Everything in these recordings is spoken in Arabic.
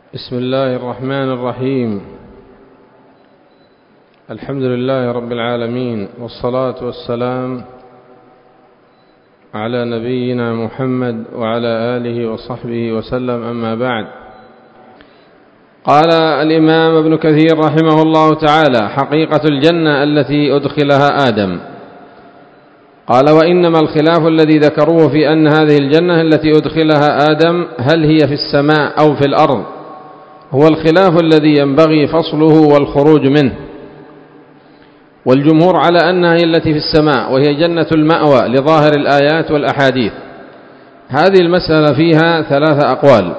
بسم الله الرحمن الرحيم. الحمد لله رب العالمين، والصلاة والسلام على نبينا محمد وعلى آله وصحبه وسلم، أما بعد. قال الإمام ابن كثير رحمه الله تعالى: حقيقة الجنة التي أدخلها آدم. قال: وإنما الخلاف الذي ذكروه في أن هذه الجنة التي أدخلها آدم هل هي في السماء أو في الأرض هو الخلاف الذي ينبغي فصله والخروج منه. والجمهور على أنها هي التي في السماء، وهي جنة المأوى لظاهر الآيات والأحاديث. هذه المسألة فيها ثلاثة أقوال.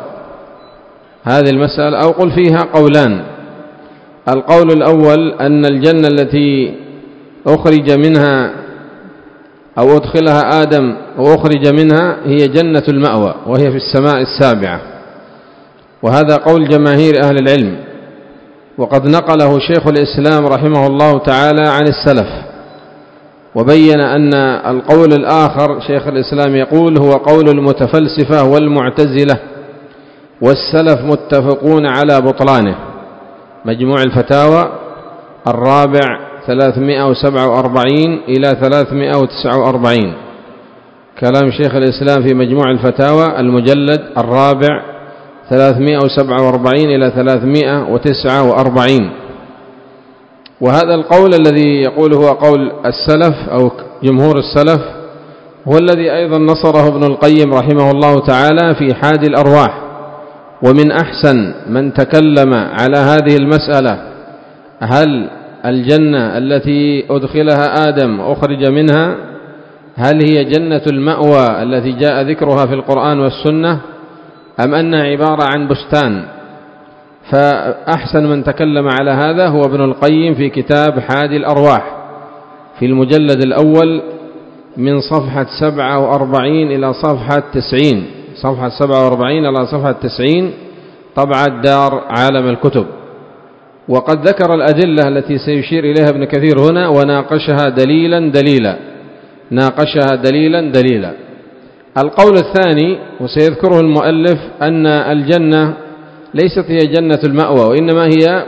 هذه المسألة أو قل فيها قولان. القول الأول أن الجنة التي أخرج منها أو أدخلها آدم وأخرج منها هي جنة المأوى، وهي في السماء السابعة، وهذا قول جماهير أهل العلم، وقد نقله شيخ الإسلام رحمه الله تعالى عن السلف، وبين أن القول الآخر شيخ الإسلام يقول هو قول المتفلسفة والمعتزلة، والسلف متفقون على بطلانه. مجموع الفتاوى الرابع 347 إلى 349، كلام شيخ الإسلام في مجموع الفتاوى المجلد الرابع 347 إلى 349. وهذا القول الذي يقول هو قول السلف أو جمهور السلف هو الذي أيضا نصره ابن القيم رحمه الله تعالى في حاد الأرواح. ومن أحسن من تكلم على هذه المسألة، هل الجنة التي أدخلها آدم أخرج منها هل هي جنة المأوى التي جاء ذكرها في القرآن والسنة، أم أنها عبارة عن بستان؟ فأحسن من تكلم على هذا هو ابن القيم في كتاب حاد الأرواح في المجلد الأول من صفحة 47 إلى صفحة 90، صفحة 47 إلى صفحة 90، طبعة دار عالم الكتب. وقد ذكر الأدلة التي سيشير إليها ابن كثير هنا، وناقشها دليلا دليلا. القول الثاني وسيذكره المؤلف أن الجنة ليست هي جنة المأوى، وإنما هي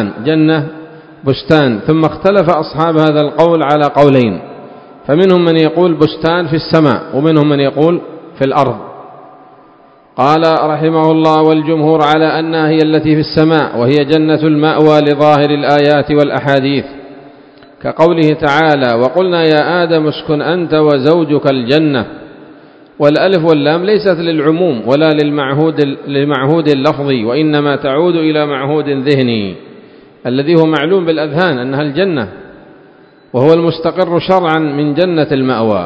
بستان. ثم اختلف أصحاب هذا القول على قولين، فمنهم من يقول بستان في السماء، ومنهم من يقول في الأرض. قال رحمه الله: والجمهور على أنها هي التي في السماء، وهي جنة المأوى لظاهر الآيات والأحاديث، كقوله تعالى: وقلنا يا آدم اسكن أنت وزوجك الجنة. والألف واللام ليست للعموم ولا للمعهود اللفظي، وإنما تعود إلى معهود ذهني الذي هو معلوم بالأذهان أنها الجنة، وهو المستقر شرعا من جنة المأوى.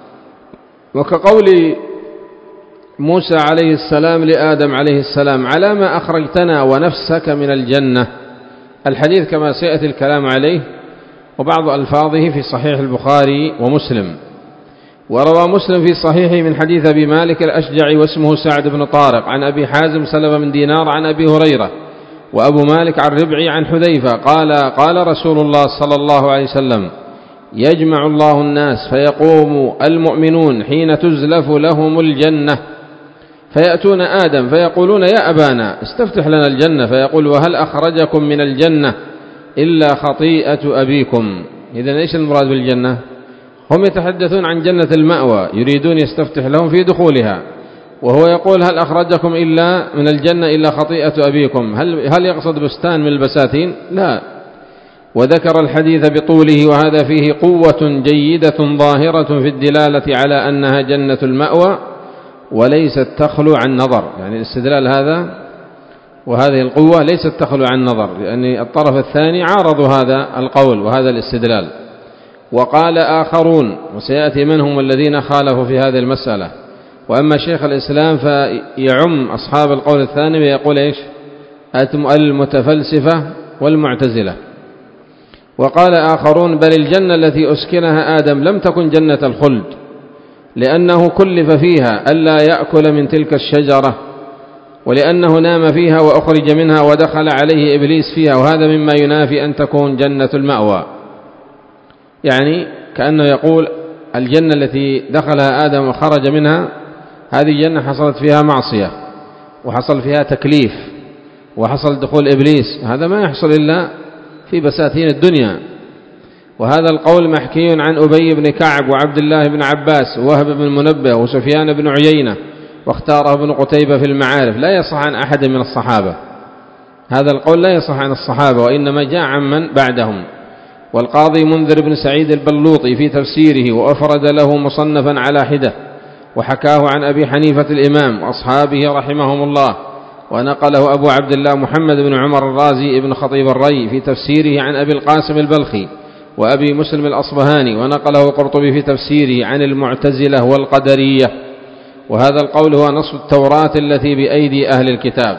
وكقول موسى عليه السلام لآدم عليه السلام: على ما أخرجتنا ونفسك من الجنة. الحديث كما سيأتي الكلام عليه، وبعض ألفاظه في صحيح البخاري ومسلم. وروى مسلم في صحيحه من حديث أبي مالك الأشجعي واسمه سعد بن طارق عن أبي حازم سلمة بن دينار عن أبي هريرة، وأبو مالك عن ربعي عن حذيفة قال: قال رسول الله صلى الله عليه وسلم: يجمع الله الناس فيقوم المؤمنون حين تزلف لهم الجنة، فيأتون آدم فيقولون: يا أبانا استفتح لنا الجنة، فيقول: وهل أخرجكم من الجنة إلا خطيئة أبيكم. إذن إيش المراد بالجنة؟ هم يتحدثون عن جنة المأوى، يريدون يستفتح لهم في دخولها، وهو يقول: هل أخرجكم إلا من الجنة إلا خطيئة أبيكم. هل يقصد بستان من البساتين؟ لا. وذكر الحديث بطوله، وهذا فيه قوة جيدة ظاهرة في الدلالة على أنها جنة المأوى، وليست تخلو عن نظر. يعني الاستدلال هذا وهذه القوة ليست تخلو عن نظر، لأن الطرف الثاني عارضوا هذا القول وهذا الاستدلال. وقال آخرون، وسيأتي منهم الذين خالفوا في هذه المسألة. وأما شيخ الإسلام فيعم أصحاب القول الثاني ويقول إيش؟ المتفلسفة والمعتزلة. وقال آخرون: بل الجنة التي أسكنها آدم لم تكن جنة الخلد، لأنه كلف فيها ألا يأكل من تلك الشجرة، ولأنه نام فيها وأخرج منها ودخل عليه إبليس فيها، وهذا مما ينافي أن تكون جنة المأوى. يعني كأنه يقول الجنة التي دخلها آدم وخرج منها، هذه جنة حصلت فيها معصية وحصل فيها تكليف، وحصل دخول إبليس، هذا ما يحصل إلا في بساتين الدنيا. وهذا القول محكي عن أبي بن كعب وعبد الله بن عباس ووهب بن منبه وسفيان بن عيينة، واختاره ابن قتيبة في المعارف، لا يصح عن أحد من الصحابة. هذا القول لا يصح عن الصحابة، وإنما جاء عن من بعدهم. والقاضي منذر بن سعيد البلوطي في تفسيره وأفرد له مصنفا على حدة، وحكاه عن أبي حنيفة الإمام وأصحابه رحمهم الله، ونقله أبو عبد الله محمد بن عمر الرازي ابن خطيب الري في تفسيره عن أبي القاسم البلخي وأبي مسلم الأصبهاني، ونقله قرطبي في تفسيره عن المعتزلة والقدرية. وهذا القول هو نص التوراة التي بأيدي أهل الكتاب.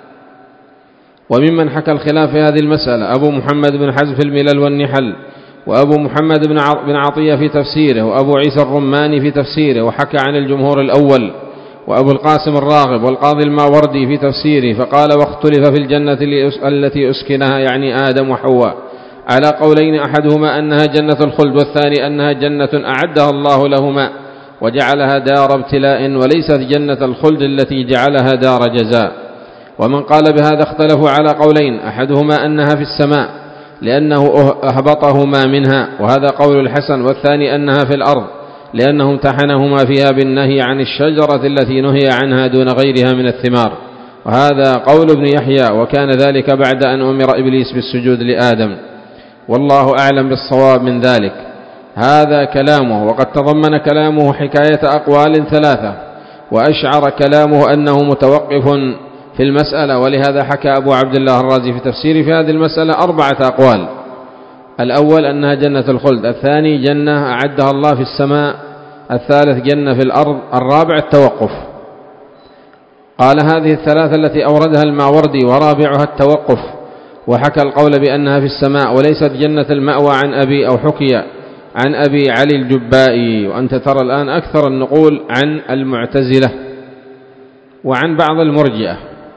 وممن حكى الخلاف في هذه المسألة أبو محمد بن حزم في الملل والنحل، وأبو محمد بن عطية في تفسيره، وأبو عيسى الرماني في تفسيره، وحكى عن الجمهور الأول، وأبو القاسم الراغب والقاضي الماوردي في تفسيره، فقال: واختلف في الجنة التي أسكنها، يعني آدم وحواء، على قولين: أحدهما أنها جنة الخلد، والثاني أنها جنة أعدها الله لهما وجعلها دار ابتلاء، وليست جنة الخلد التي جعلها دار جزاء. ومن قال بهذا اختلفوا على قولين: أحدهما أنها في السماء لأنه أهبطهما منها، وهذا قول الحسن، والثاني أنها في الأرض لأنه امتحنهما فيها بالنهي عن الشجرة التي نهي عنها دون غيرها من الثمار، وهذا قول ابن يحيى، وكان ذلك بعد أن أمر إبليس بالسجود لآدم، والله أعلم بالصواب من ذلك. هذا كلامه، وقد تضمن كلامه حكاية أقوال ثلاثة، وأشعر كلامه أنه متوقف في المسألة، ولهذا حكى أبو عبد الله الرازي في تفسيره في هذه المسألة 4 أقوال: الأول أنها جنة الخلد، الثاني جنة أعدها الله في السماء، الثالث جنة في الأرض، الرابع التوقف. قال: هذه الثلاثة التي أوردها الماوردي، ورابعها التوقف. وحكى القول بأنها في السماء وليست جنة المأوى عن أبي، أو حكي عن أبي علي الجبائي. وأنت ترى الآن أكثر النقول عن المعتزلة وعن بعض المرجئة.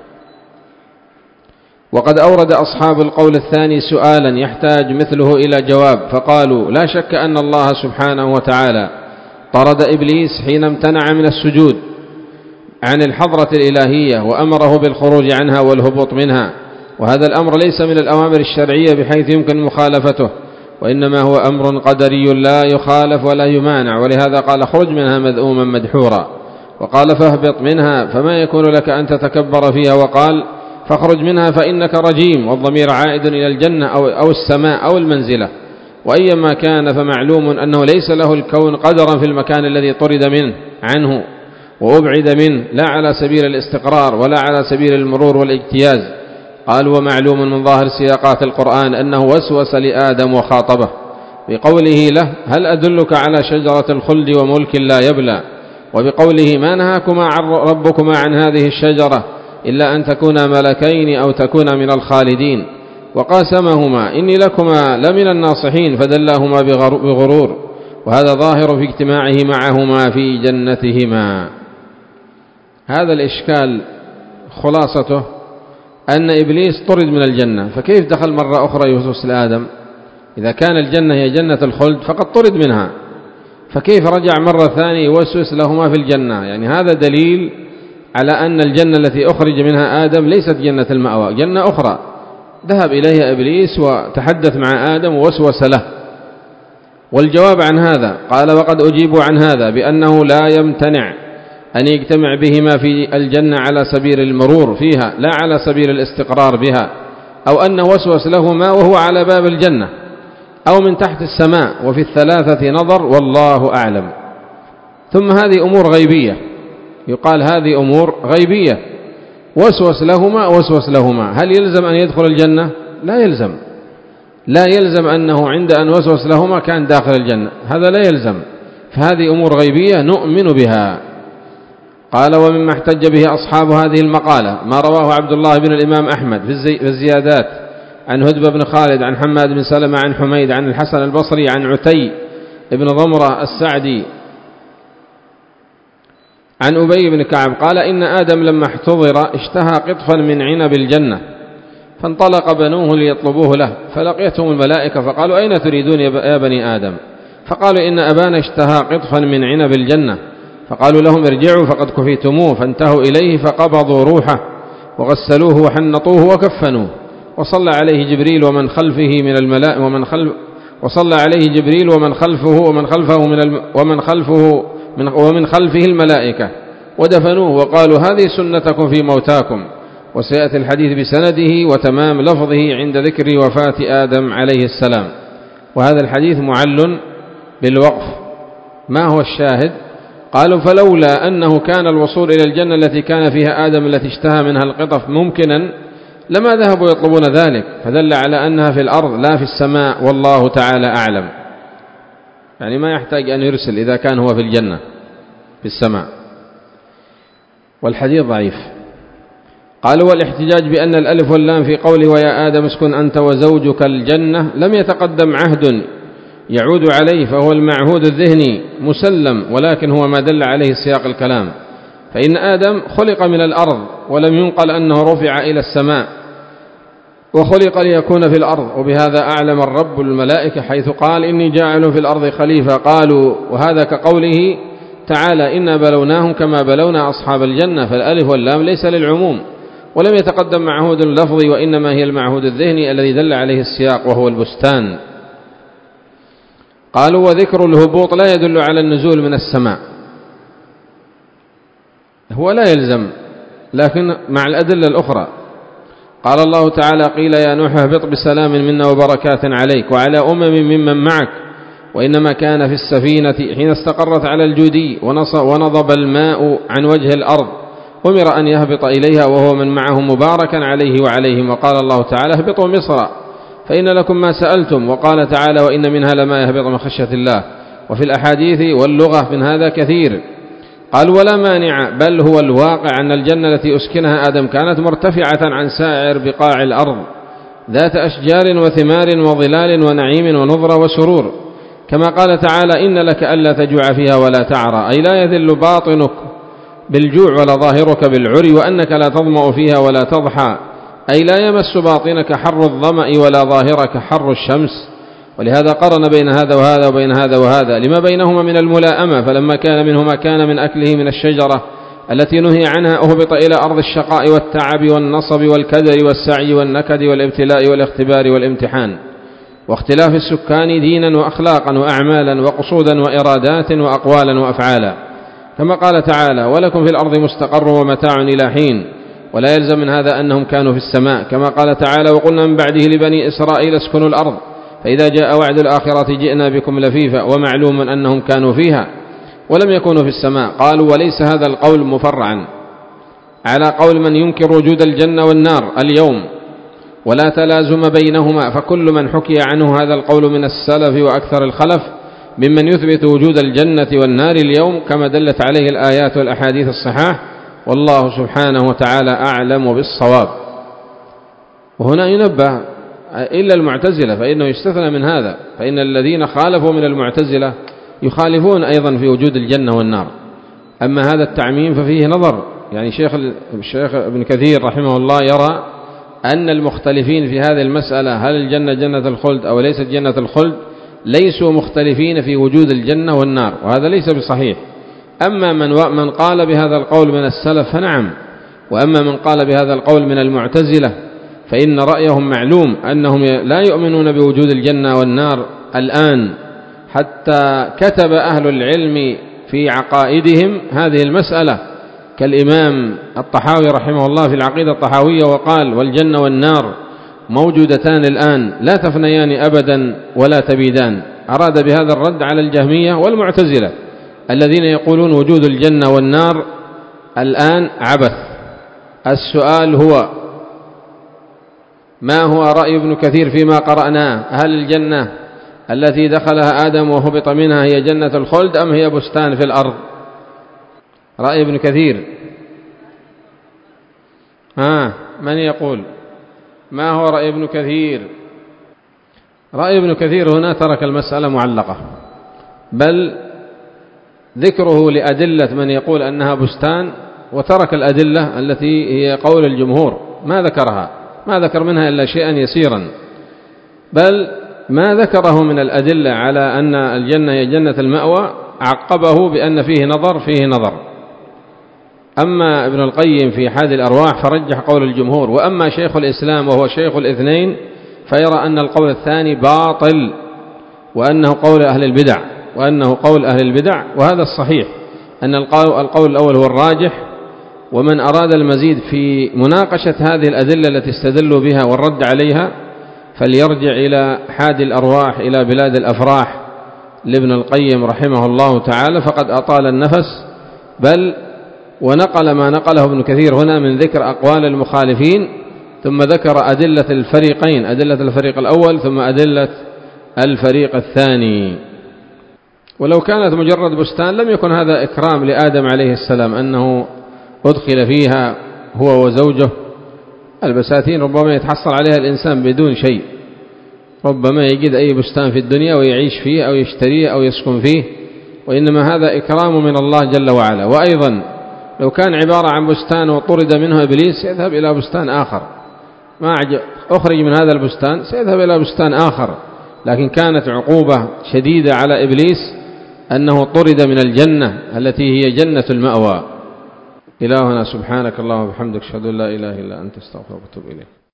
وقد أورد أصحاب القول الثاني سؤالا يحتاج مثله إلى جواب، فقالوا: لا شك أن الله سبحانه وتعالى طرد إبليس حين امتنع من السجود عن الحضرة الإلهية، وأمره بالخروج عنها والهبوط منها، وهذا الأمر ليس من الأوامر الشرعية بحيث يمكن مخالفته، وإنما هو أمر قدري لا يخالف ولا يمانع، ولهذا قال: خرج منها مذءوما مدحورا، وقال: فاهبط منها، فما يكون لك أن تتكبر فيها، وقال: فاخرج منها فإنك رجيم، والضمير عائد إلى الجنة أو السماء أو المنزلة، وأيما كان فمعلوم أنه ليس له الكون قدرا في المكان الذي طرد منه عنه وأبعد منه، لا على سبيل الاستقرار ولا على سبيل المرور والاجتياز. قال: ومعلوم من ظاهر سياقات القرآن أنه وسوس لآدم وخاطبه بقوله له: هل أدلك على شجرة الخلد وملك لا يبلى، وبقوله: ما نهاكما ربكما عن هذه الشجرة إلا أن تكونا ملكين أو تكونا من الخالدين، وقاسمهما إني لكما لمن الناصحين، فدلاهما بغرور، وهذا ظاهر في اجتماعه معهما في جنتهما. هذا الإشكال خلاصته أن إبليس طرد من الجنة، فكيف دخل مرة أخرى يوسوس لآدم؟ إذا كان الجنة هي جنة الخلد فقد طرد منها، فكيف رجع مرة ثانية يوسوس لهما في الجنة؟ يعني هذا دليل على أن الجنة التي أخرج منها آدم ليست جنة المأوى، جنة أخرى ذهب إليها إبليس وتحدث مع آدم ووسوس له. والجواب عن هذا قال: وقد أجيبوا عن هذا بأنه لا يمتنع أن يجتمع بهما في الجنة على سبيل المرور فيها، لا على سبيل الاستقرار بها، أو أن وسوس لهما وهو على باب الجنة أو من تحت السماء، وفي الثلاثة نظر، والله أعلم. ثم هذه أمور غيبية، يقال هذه أمور غيبية، وسوس لهما، هل يلزم أن يدخل الجنة؟ لا يلزم أنه عند أن وسوس لهما كان داخل الجنة، هذا لا يلزم، فهذه أمور غيبية نؤمن بها. قال: ومما احتج به أصحاب هذه المقالة ما رواه عبد الله بن الإمام أحمد في الزيادات عن هدبة بن خالد عن حماد بن سلمة عن حميد عن الحسن البصري عن عتي بن ضمرة السعدي عن أبي بن كعب قال: إن آدم لما احتضر اشتهى قطفا من عنب الجنة، فانطلق بنوه ليطلبوه له، فلقيتهم الملائكة فقالوا: أين تريدون يا بني آدم؟ فقالوا: إن أبانا اشتهى قطفا من عنب الجنة. فقالوا لهم: ارجعوا فقد كفيتموه، فانتهوا إليه فقبضوا روحه، وغسلوه وحنطوه وكفنوه، وصلى عليه جبريل ومن خلفه من الملائكة وصلى عليه جبريل ومن خلفه الملائكة ودفنوه وقالوا هذه سنتكم في موتاكم. وسيأتي الحديث بسنده وتمام لفظه عند ذكر وفاة آدم عليه السلام. وهذا الحديث معل بالوقف. ما هو الشاهد؟ قالوا فلولا أنه كان الوصول إلى الجنة التي كان فيها آدم التي اشتهى منها القطف ممكنا لما ذهبوا يطلبون ذلك، فدل على أنها في الأرض لا في السماء، والله تعالى أعلم. يعني ما يحتاج أن يرسل إذا كان هو في الجنة في السماء. والحديث ضعيف. قالوا والاحتجاج بأن الألف واللام في قوله ويا آدم اسكن أنت وزوجك الجنة لم يتقدم عهد يعود عليه، فهو المعهود الذهني مسلم، ولكن هو ما دل عليه سياق الكلام. فإن آدم خلق من الأرض ولم ينقل أنه رفع إلى السماء، وخلق ليكون في الأرض. وبهذا أعلم الرب الملائكة حيث قال إني جاعل في الأرض خليفة. قالوا وهذا كقوله تعالى إنا بلوناهم كما بلونا أصحاب الجنة، فالألف واللام ليس للعموم، ولم يتقدم معهود اللفظ، وإنما هي المعهود الذهني الذي دل عليه السياق وهو البستان. قالوا وذكر الهبوط لا يدل على النزول من السماء، هو لا يلزم، لكن مع الأدلة الأخرى. قال الله تعالى قيل يا نوح اهبط بسلام منا وبركات عليك وعلى ممن معك، وإنما كان في السفينة حين استقرت على الجودي ونضب الماء عن وجه الأرض أمر أن يهبط إليها وهو من معه مباركا عليه وعليهم. وقال الله تعالى اهبطوا مصر فإن لكم ما سألتم. وقال تعالى وإن منها لما يهبط من خشية الله. وفي الأحاديث واللغة من هذا كثير. قال ولا مانع، بل هو الواقع أن الجنة التي أسكنها آدم كانت مرتفعة عن سائر بقاع الأرض، ذات أشجار وثمار وظلال ونعيم ونضرة وسرور، كما قال تعالى إن لك ألا تجوع فيها ولا تعرى، أي لا يذل باطنك بالجوع ولا ظاهرك بالعري، وأنك لا تظمأ فيها ولا تضحى، أي لا يمس باطنك حر الظمأ ولا ظاهرك حر الشمس. ولهذا قرن بين هذا وهذا وبين هذا وهذا لما بينهما من الملائمة، فلما كان منه ما كان من أكله من الشجرة التي نهي عنها أهبط إلى أرض الشقاء والتعب والنصب والكدر والسعي والنكد والابتلاء والاختبار والامتحان، واختلاف السكان دينا وأخلاقا وأعمالا وقصودا وإرادات وأقوالا وأفعالا، كما قال تعالى ولكم في الأرض مستقر ومتاع إلى حين. ولا يلزم من هذا أنهم كانوا في السماء، كما قال تعالى وقلنا من بعده لبني إسرائيل اسكنوا الأرض فإذا جاء وعد الآخرة جئنا بكم لفيفا، ومعلوم أنهم كانوا فيها ولم يكونوا في السماء. قالوا وليس هذا القول مفرعا على قول من ينكر وجود الجنة والنار اليوم، ولا تلازم بينهما، فكل من حكي عنه هذا القول من السلف وأكثر الخلف ممن يثبت وجود الجنة والنار اليوم كما دلت عليه الآيات والأحاديث الصحاح، والله سبحانه وتعالى أعلم بالصواب. وهنا ينبه إلا المعتزلة فإنه يستثنى من هذا، فإن الذين خالفوا من المعتزلة يخالفون أيضا في وجود الجنة والنار. أما هذا التعميم ففيه نظر، يعني الشيخ ابن كثير رحمه الله يرى أن المختلفين في هذه المسألة هل الجنة جنة الخلد أو ليست جنة الخلد ليسوا مختلفين في وجود الجنة والنار، وهذا ليس بصحيح. أما من قال بهذا القول من السلف فنعم، وأما من قال بهذا القول من المعتزلة فإن رأيهم معلوم أنهم لا يؤمنون بوجود الجنة والنار الآن، حتى كتب أهل العلم في عقائدهم هذه المسألة كالإمام الطحاوي رحمه الله في العقيدة الطحاوية، وقال والجنة والنار موجودتان الآن لا تفنيان أبدا ولا تبيدان. أراد بهذا الرد على الجهمية والمعتزلة الذين يقولون وجود الجنة والنار الآن عبث. السؤال هو ما هو رأي ابن كثير فيما قرأناه؟ هل الجنة التي دخلها آدم وهبط منها هي جنة الخلد أم هي بستان في الأرض؟ رأي ابن كثير من يقول ما هو رأي ابن كثير؟ رأي ابن كثير هنا ترك المسألة معلقة، بل ذكره لأدلة من يقول أنها بستان، وترك الأدلة التي هي قول الجمهور ما ذكرها، ما ذكر منها إلا شيئا يسيرا، بل ما ذكره من الأدلة على أن الجنة هي جنة المأوى عقبه بأن فيه نظر أما ابن القيم في حادي الأرواح فرجح قول الجمهور، وأما شيخ الإسلام وهو شيخ الاثنين فيرى أن القول الثاني باطل وأنه قول أهل البدع، وهذا الصحيح أن القول الأول هو الراجح. ومن أراد المزيد في مناقشة هذه الأدلة التي استدلوا بها والرد عليها فليرجع إلى حادي الأرواح إلى بلاد الأفراح لابن القيم رحمه الله تعالى، فقد أطال النفس، بل ونقل ما نقله ابن كثير هنا من ذكر أقوال المخالفين، ثم ذكر أدلة الفريقين، أدلة الفريق الأول ثم أدلة الفريق الثاني. ولو كانت مجرد بستان لم يكن هذا إكرام لآدم عليه السلام أنه أدخل فيها هو وزوجه. البساتين ربما يتحصل عليها الإنسان بدون شيء، ربما يجد أي بستان في الدنيا ويعيش فيه أو يشتريه أو يسكن فيه، وإنما هذا إكرام من الله جل وعلا. وأيضا لو كان عبارة عن بستان وطرد منه إبليس يذهب إلى بستان آخر، ما أخرج من هذا البستان سيذهب إلى بستان آخر، لكن كانت عقوبة شديدة على إبليس أنه طرد من الجنة التي هي جنة المأوى. إلهنا سبحانك اللهم وبحمدك أشهد أن لا إله إلا أنت استغفرك وأتوب إليك.